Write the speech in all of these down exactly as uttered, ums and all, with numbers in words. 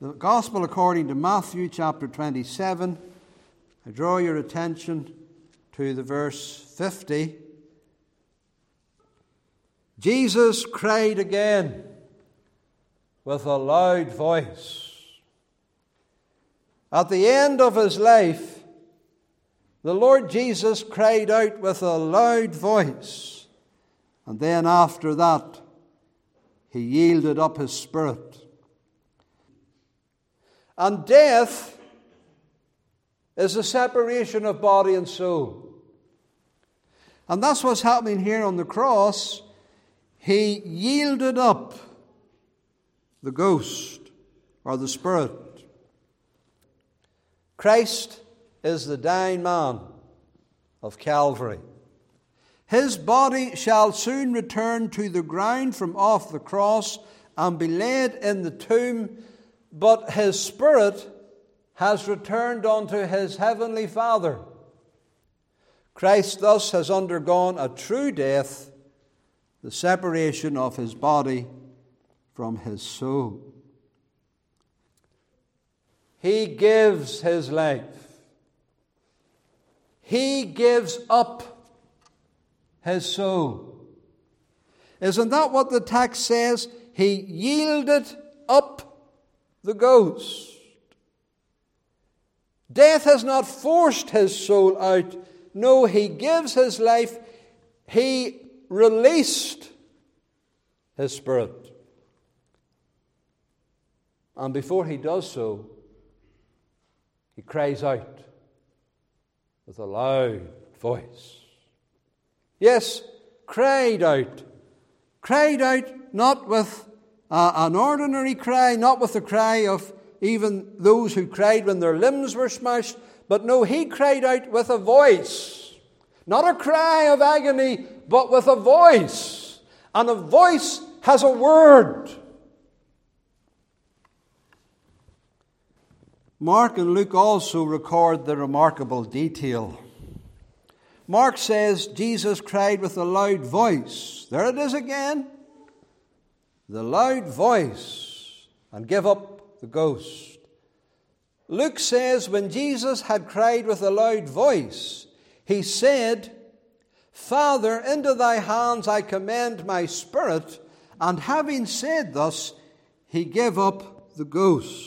The Gospel according to Matthew chapter twenty-seven. I draw your attention to the verse fifty. Jesus cried again with a loud voice. At the end of his life, the Lord Jesus cried out with a loud voice. And then after that, he yielded up his spirit. And death is a separation of body and soul. And that's what's happening here on the cross. He yielded up the ghost or the spirit. Christ is the dying man of Calvary. His body shall soon return to the ground from off the cross and be laid in the tomb, but his spirit has returned unto his heavenly Father. Christ thus has undergone a true death, the separation of his body from his soul. He gives his life. He gives up his soul. Isn't that what the text says? He yielded up the ghost. Death has not forced his soul out. No, he gives his life. He released his spirit. And before he does so, he cries out with a loud voice. Yes, cried out. Cried out not with uh, an ordinary cry, not with the cry of even those who cried when their limbs were smashed, but no, he cried out with a voice. Not a cry of agony, but with a voice. And a voice has a word. Mark and Luke also record the remarkable detail. Mark says Jesus cried with a loud voice. There it is again. The loud voice. And give up the ghost. Luke says when Jesus had cried with a loud voice, he said, Father, into thy hands I commend my spirit. And having said thus, he gave up the ghost.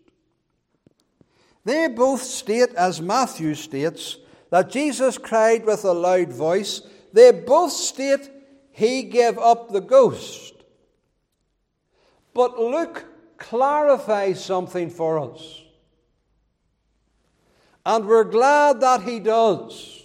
They both state, as Matthew states, that Jesus cried with a loud voice. They both state he gave up the ghost. But Luke clarifies something for us. And we're glad that he does.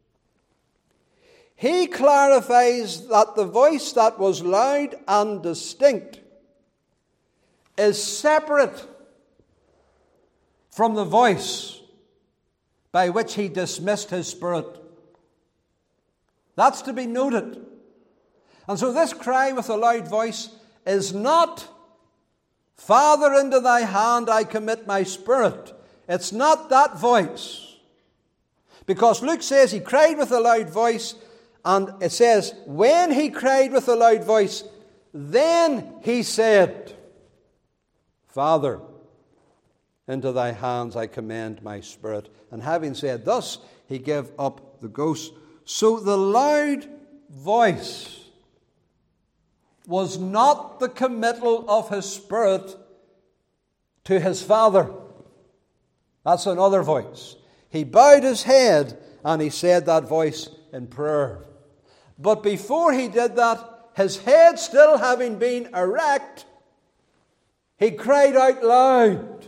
He clarifies that the voice that was loud and distinct is separate from the voice by which he dismissed his spirit. That's to be noted. And so this cry with a loud voice is not, Father, into thy hand I commit my spirit. It's not that voice. Because Luke says he cried with a loud voice, and it says, when he cried with a loud voice, then he said, Father, into thy hands I commend my spirit. And having said thus, he gave up the ghost. So the loud voice was not the committal of his spirit to his Father. That's another voice. He bowed his head and he said that voice in prayer. But before he did that, his head still having been erect, he cried out loud.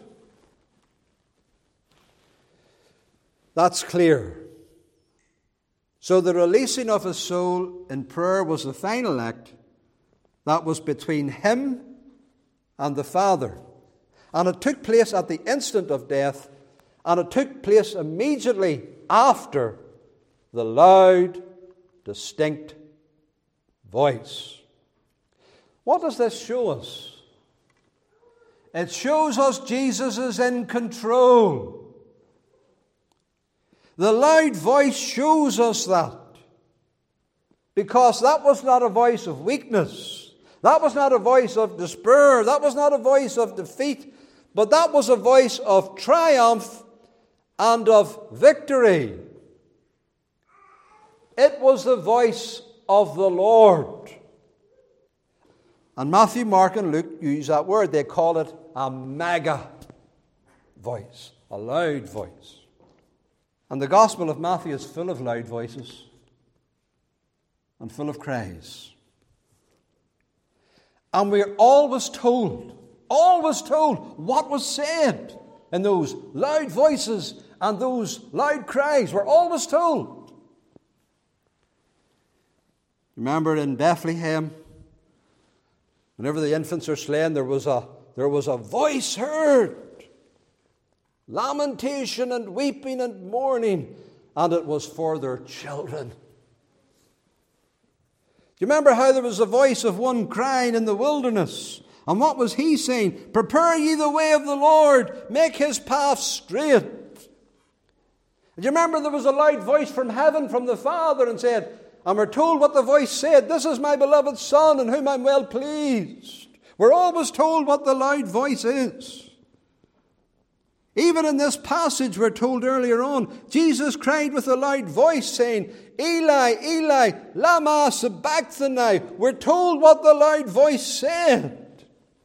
That's clear. So the releasing of his soul in prayer was the final act that was between him and the Father. And it took place at the instant of death, and it took place immediately after the loud, distinct voice. What does this show us? It shows us Jesus is in control. The loud voice shows us that. Because that was not a voice of weakness. That was not a voice of despair. That was not a voice of defeat. but that was a voice of triumph and of victory. It was the voice of the Lord. And Matthew, Mark, and Luke use that word. They call it a mega voice, a loud voice. And the Gospel of Matthew is full of loud voices and full of cries. And we're always told, always told what was said in those loud voices and those loud cries. We're always told. Remember in Bethlehem, whenever the infants are slain, there was a, there was a voice heard. Lamentation and weeping and mourning. And it was for their children. Do you remember how there was a voice of one crying in the wilderness? And what was he saying? Prepare ye the way of the Lord. Make his path straight. Do you remember there was a loud voice from heaven, from the Father, and said, and we're told what the voice said, this is my beloved Son in whom I'm well pleased. We're always told what the loud voice is. Even in this passage we're told earlier on, Jesus cried with a loud voice saying, Eli, Eli, lama sabachthani. We're told what the loud voice said.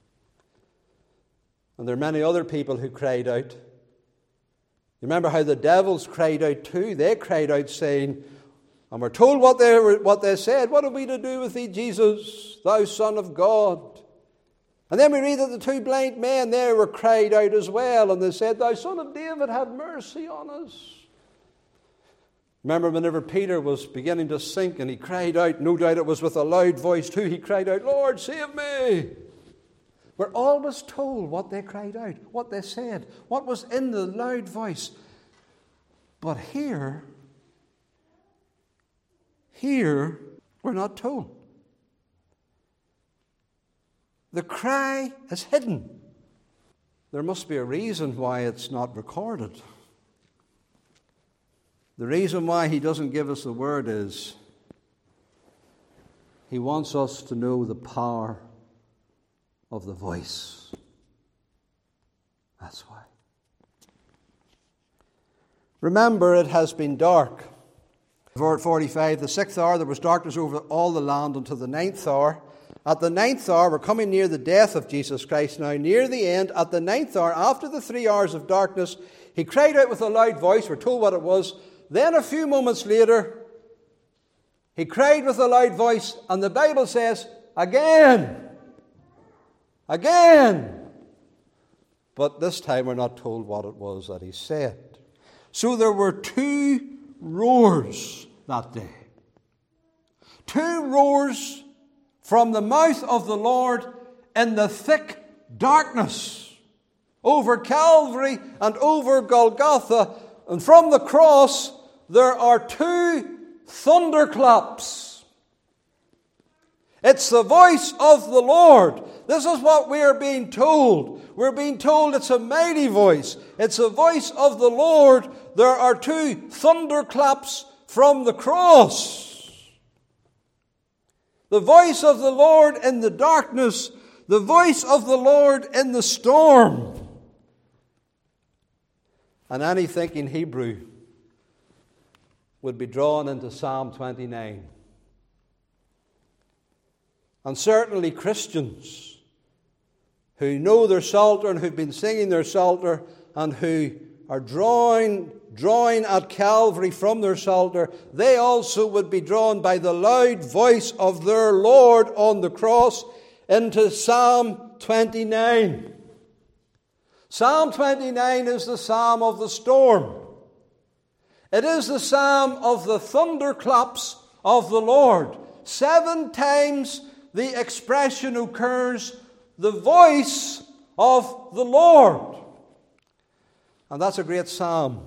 And there are many other people who cried out. You remember how the devils cried out too? They cried out saying, and we're told what they, were, what they said. What are we to do with thee, Jesus, thou Son of God? And then we read that the two blind men there were cried out as well. And they said, thou Son of David, have mercy on us. Remember whenever Peter was beginning to sink and he cried out, no doubt it was with a loud voice too, he cried out, Lord, save me. We're always told what they cried out, what they said, what was in the loud voice. But here, here, we're not told. The cry is hidden. There must be a reason why it's not recorded. The reason why he doesn't give us the word is he wants us to know the power of the voice. That's why. Remember, it has been dark. Verse forty-five, the sixth hour there was darkness over all the land until the ninth hour. At the ninth hour, we're coming near the death of Jesus Christ now, near the end. At the ninth hour, after the three hours of darkness, he cried out with a loud voice. We're told what it was. Then a few moments later, he cried with a loud voice, and the Bible says, again, again. But this time we're not told what it was that he said. So there were two roars that day. Two roars from the mouth of the Lord in the thick darkness over Calvary and over Golgotha. And from the cross there are two thunderclaps. It's the voice of the Lord. This is what we are being told. We're being told it's a mighty voice. It's the voice of the Lord. There are two thunderclaps from the cross. The voice of the Lord in the darkness. The voice of the Lord in the storm. And any thinking Hebrew would be drawn into Psalm twenty-nine. And certainly Christians who know their Psalter and who've been singing their Psalter and who are drawing, drawing at Calvary from their Psalter, they also would be drawn by the loud voice of their Lord on the cross into Psalm twenty-nine. Psalm twenty-nine is the psalm of the storm. It is the psalm of the thunderclaps of the Lord. Seven times the expression occurs, the voice of the Lord. And that's a great psalm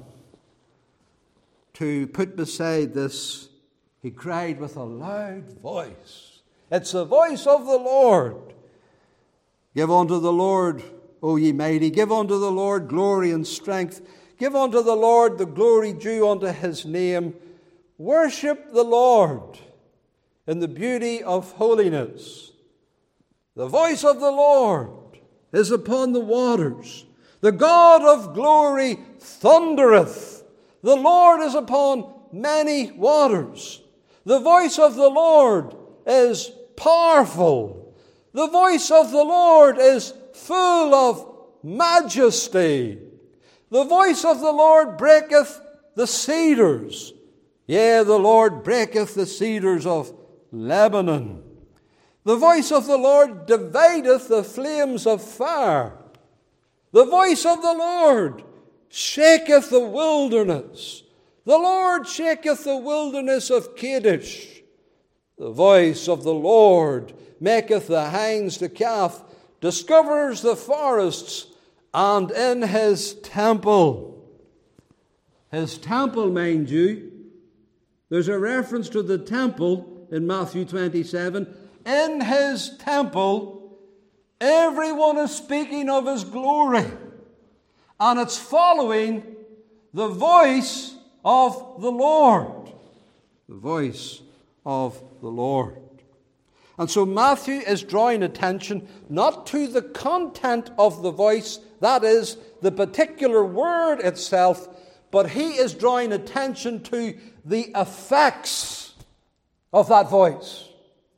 to put beside this. He cried with a loud voice. It's the voice of the Lord. Give unto the Lord, O ye mighty, give unto the Lord glory and strength. Give unto the Lord the glory due unto his name. Worship the Lord in the beauty of holiness. The voice of the Lord is upon the waters. The God of glory thundereth. The Lord is upon many waters. The voice of the Lord is powerful. The voice of the Lord is full of majesty. The voice of the Lord breaketh the cedars. Yea, the Lord breaketh the cedars of Lebanon. The voice of the Lord divideth the flames of fire. The voice of the Lord shaketh the wilderness. The Lord shaketh the wilderness of Kadesh. The voice of the Lord maketh the hinds to calf, discovers the forests, and in his temple. His temple, mind you, there's a reference to the temple in Matthew twenty-seven. In his temple, everyone is speaking of his glory. And it's following the voice of the Lord. The voice of the Lord. And so Matthew is drawing attention not to the content of the voice, that is, the particular word itself, but he is drawing attention to the effects of that voice.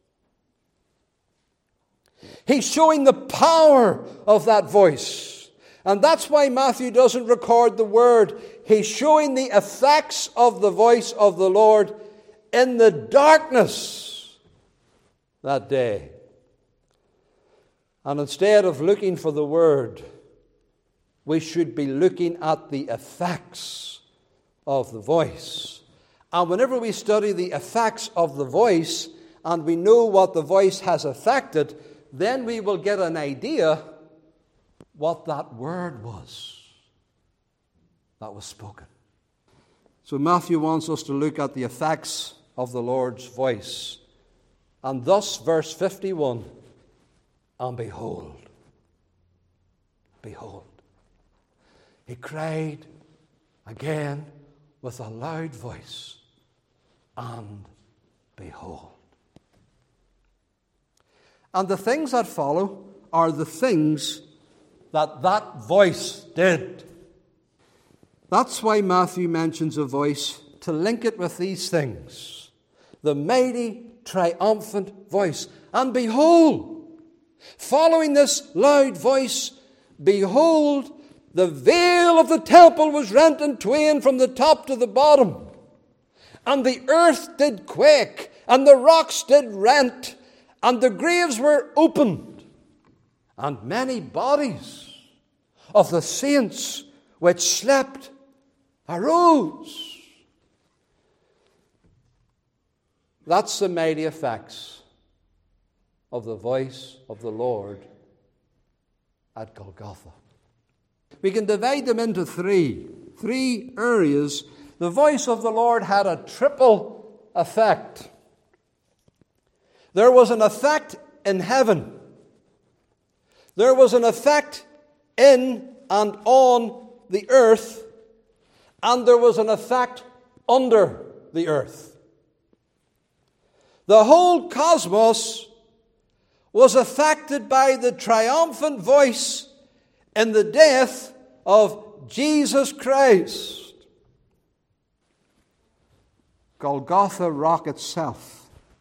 He's showing the power of that voice. And that's why Matthew doesn't record the word. He's showing the effects of the voice of the Lord in the darkness that day. And instead of looking for the word, we should be looking at the effects of the voice. And whenever we study the effects of the voice, and we know what the voice has affected, then we will get an idea what that word was that was spoken. So Matthew wants us to look at the effects of the Lord's voice. And thus, verse fifty-one, and behold, behold, he cried again with a loud voice, and behold. And the things that follow are the things that that voice did. That's why Matthew mentions a voice, to link it with these things. The mighty, triumphant voice. And behold, following this loud voice, behold, the veil of the temple was rent in twain from the top to the bottom. And the earth did quake, and the rocks did rent, and the graves were opened, and many bodies of the saints which slept arose. That's the mighty effects of the voice of the Lord at Golgotha. We can divide them into three, three areas. The voice of the Lord had a triple effect. There was an effect in heaven. There was an effect in and on the earth. And there was an effect under the earth. The whole cosmos was affected by the triumphant voice in the death of Jesus Christ. Golgotha rock itself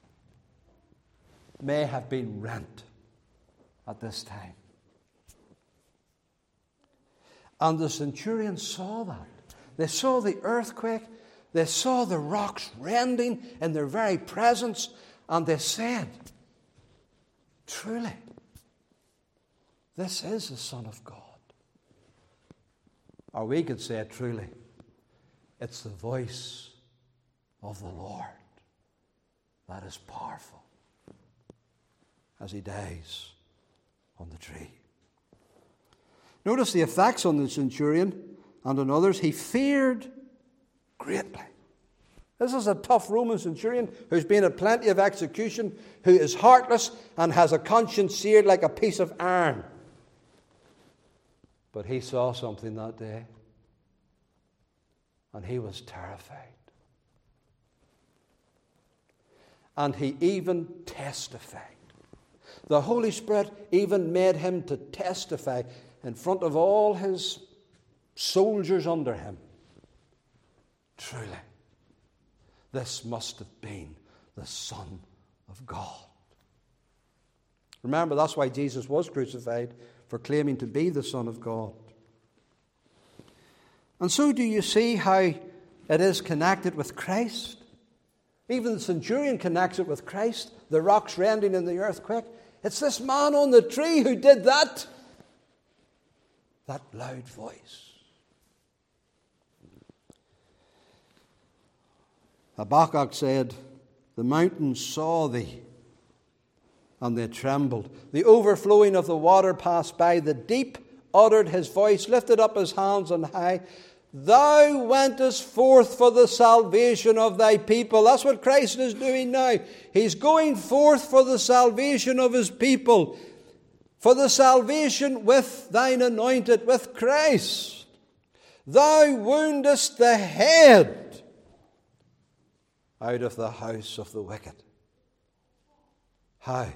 may have been rent at this time. And the centurions saw that. They saw the earthquake. They saw the rocks rending in their very presence. And they said, truly, this is the Son of God. Or we could say, truly, it's the voice of the Lord that is powerful as he dies on the tree. Notice the effects on the centurion and on others. He feared greatly. This is a tough Roman centurion who's been at plenty of execution, who is heartless and has a conscience seared like a piece of iron. But he saw something that day, and he was terrified. And he even testified. The Holy Spirit even made him to testify. in front of all his soldiers under him, truly, this must have been the Son of God. Remember, that's why Jesus was crucified, for claiming to be the Son of God. And so do you see how it is connected with Christ? Even the centurion connects it with Christ, the rocks rending in the earthquake. It's this man on the tree who did that. That loud voice. Habakkuk said, the mountains saw thee, and they trembled. The overflowing of the water passed by. The deep uttered his voice, lifted up his hands on high. Thou wentest forth for the salvation of thy people. That's what Christ is doing now. He's going forth for the salvation of his people. For the salvation with thine anointed, with Christ. Thou woundest the head out of the house of the wicked. How?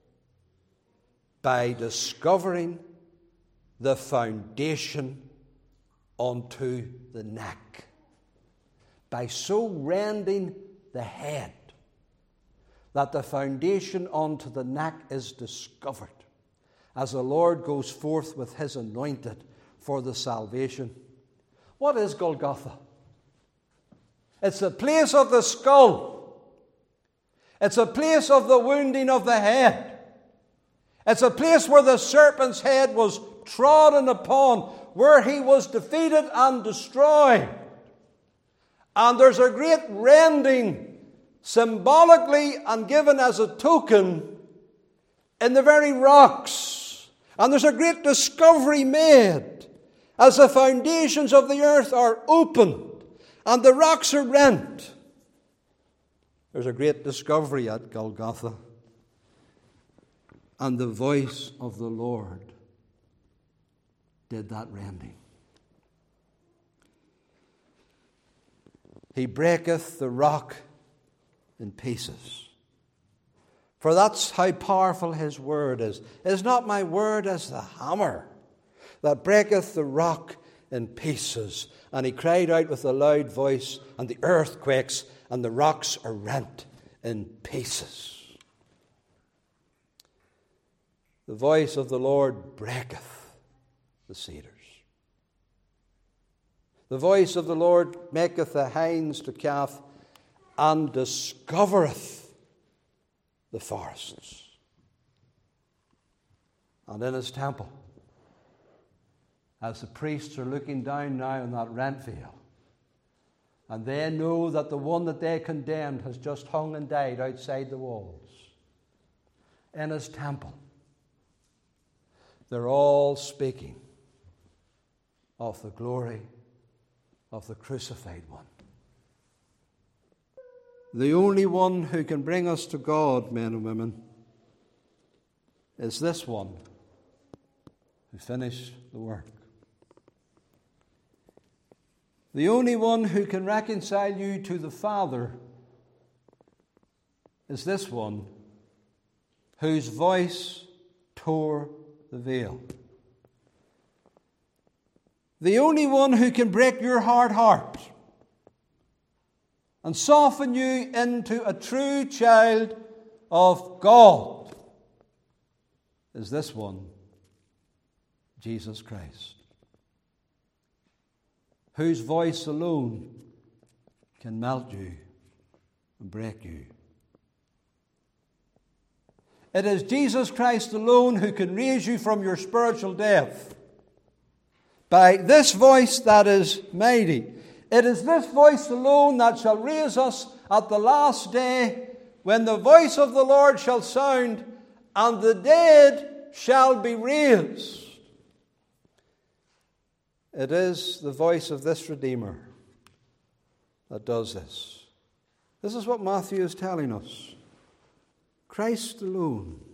By discovering the foundation unto the neck. By so rending the head that the foundation unto the neck is discovered as the Lord goes forth with his anointed for the salvation. What is Golgotha? It's the place of the skull. It's a place of the wounding of the head. It's a place where the serpent's head was trodden upon, where he was defeated and destroyed. And there's a great rending, symbolically and given as a token, in the very rocks. And there's a great discovery made as the foundations of the earth are opened and the rocks are rent. There's a great discovery at Golgotha. And the voice of the Lord did that rending. He breaketh the rock in pieces. For that's how powerful his word is. Is not my word as the hammer that breaketh the rock in pieces? And he cried out with a loud voice, and the earth quakes, and the rocks are rent in pieces. The voice of the Lord breaketh the cedars. The voice of the Lord maketh the hinds to calve, and discovereth the forests. And in his temple, as the priests are looking down now on that rent veil, and they know that the one that they condemned has just hung and died outside the walls, in his temple, they're all speaking of the glory of the crucified one. The only one who can bring us to God, men and women, is this one who finished the work. The only one who can reconcile you to the Father is this one whose voice tore the veil. The only one who can break your hard heart and soften you into a true child of God is this one, Jesus Christ, whose voice alone can melt you and break you. It is Jesus Christ alone who can raise you from your spiritual death. By this voice that is mighty. It is this voice alone that shall raise us at the last day, when the voice of the Lord shall sound, and the dead shall be raised. It is the voice of this Redeemer that does this. This is what Matthew is telling us. Christ alone